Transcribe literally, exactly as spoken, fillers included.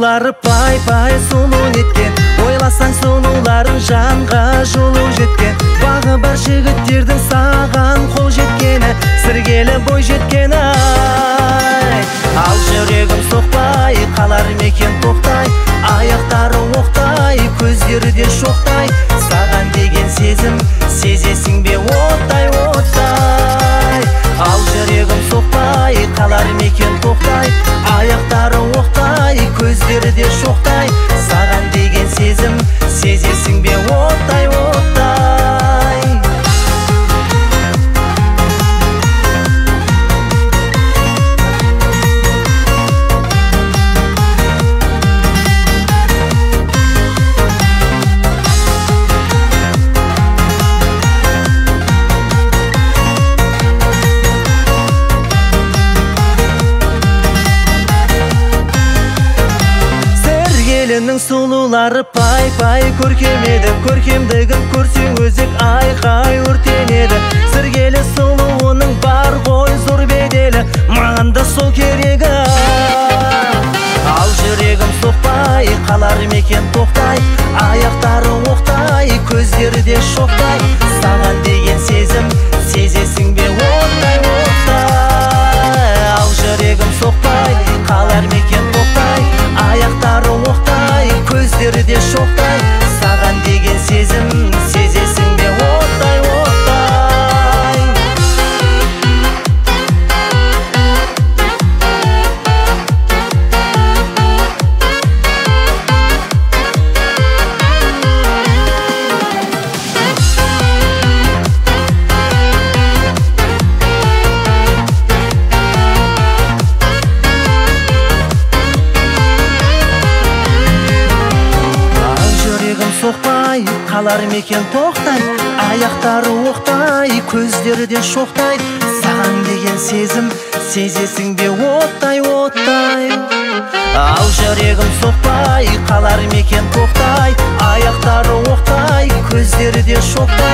сұлулары пай-пай сұлу неткен, ойласаң сұлуларын жанға жылу жеткен. Бағы бар жігіттердің саған қол жеткені, сіргелі бой жеткені ай. Ал жүрегім соқпай, қалар мекен тоқтай, аяқтары оқтай, көздері де шоқтай. Саған деген сезім, сезесің бе оттай, оттай. Ал жүрегім соқпай, қалар мекен тоқтай, аяқтары оқтай, көздері де шоқтай. Саған деген сезім, сезесің бе оттай, оттай. Елінің сұлулары пай-пай көркем еді, көркемдігін көрсең өзек айқай өртенеді. Сіргелі сұлуының бар ғой зор беделі, маған да сол керегі. Ал жүрегім соқпай, қалар мекен тоқтай, аяқтары оқтай, көздері де шоқтай. Саған деген сезім, сезесің бе оттай, оттай. Ал жүрегім соқпай, қалар мекен тоқтай, аяқтары оқтай, көздері де шоқтай. Саған деген сезім, сезесің бе оттай, оттай. Соқпай, қалар мекен тоқтай, аяқтары оқтай, көздері де шоқтай. Саған деген сезім, сезесің бе оттай, оттай. Ал жүрегім соқпай, қалар мекен тоқтай, аяқтары оқтай, көздері де шоқтай.